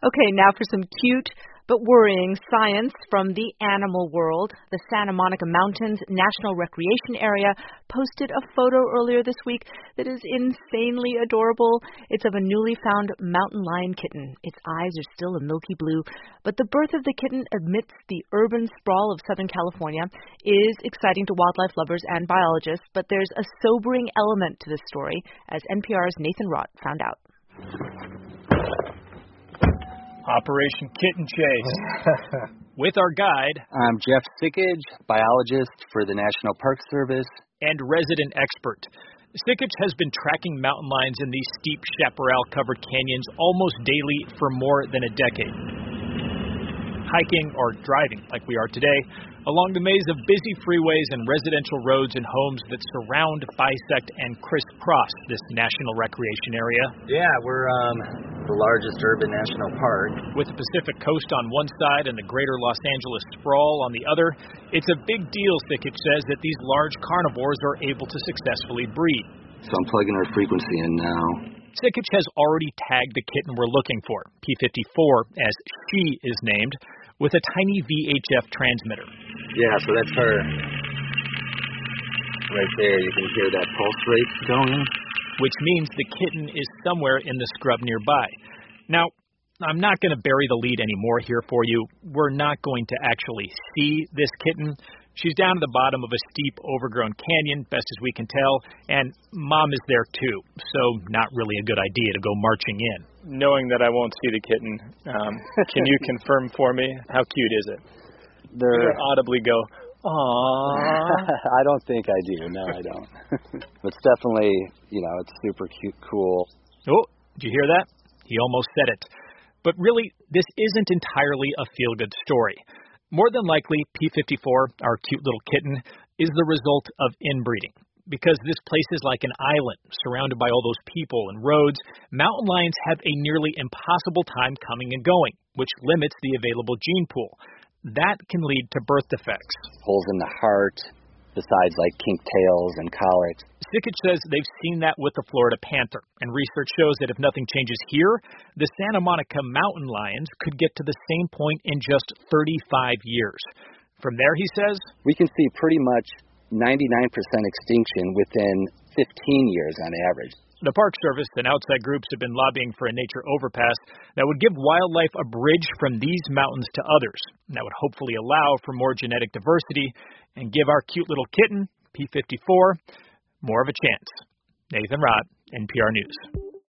Okay, now for some cute but worrying science from the animal world. The Santa Monica Mountains National Recreation Area posted a photo earlier this week that is insanely adorable. It's of a newly found mountain lion kitten. Its eyes are still a milky blue, but the birth of the kitten amidst the urban sprawl of Southern California is exciting to wildlife lovers and biologists, but there's a sobering element to this story, as NPR's Nathan Rott found out. Operation Kitten Chase. With our guide, I'm Jeff Sikich, biologist for the National Park Service and resident expert. Sikich has been tracking mountain lions in these steep chaparral-covered canyons almost daily for more than a decade. Hiking or driving, like we are today, along the maze of busy freeways and residential roads and homes that surround, bisect, and crisscross this national recreation area. Yeah, we're the largest urban national park. With the Pacific Coast on one side and the greater Los Angeles sprawl on the other, it's a big deal, Sikich says, that these large carnivores are able to successfully breed. So I'm plugging our frequency in now. Sikich has already tagged the kitten we're looking for, P54, as she is named, with a tiny VHF transmitter. Yeah, so that's her. Right there, you can hear that pulse rate going. Which means the kitten is somewhere in the scrub nearby. Now, I'm not going to bury the lead anymore here for you. We're not going to actually see this kitten. She's down at the bottom of a steep, overgrown canyon, best as we can tell, and Mom is there too, so not really a good idea to go marching in. Knowing that I won't see the kitten, can you confirm for me, how cute is it? They're audibly go, aww. I don't think I do. No, I don't. It's definitely, it's super cute, cool. Oh, did you hear that? He almost said it. But really, this isn't entirely a feel-good story. More than likely, P54, our cute little kitten, is the result of inbreeding. Because this place is like an island, surrounded by all those people and roads, mountain lions have a nearly impossible time coming and going, which limits the available gene pool. That can lead to birth defects. Holes in the heart, besides like kinked tails and colics. Sikich says they've seen that with the Florida panther, and research shows that if nothing changes here, the Santa Monica mountain lions could get to the same point in just 35 years. From there, he says, we can see pretty much 99% extinction within 15 years on average. The Park Service and outside groups have been lobbying for a nature overpass that would give wildlife a bridge from these mountains to others. That would hopefully allow for more genetic diversity and give our cute little kitten, P54, more of a chance. Nathan Rott, NPR News.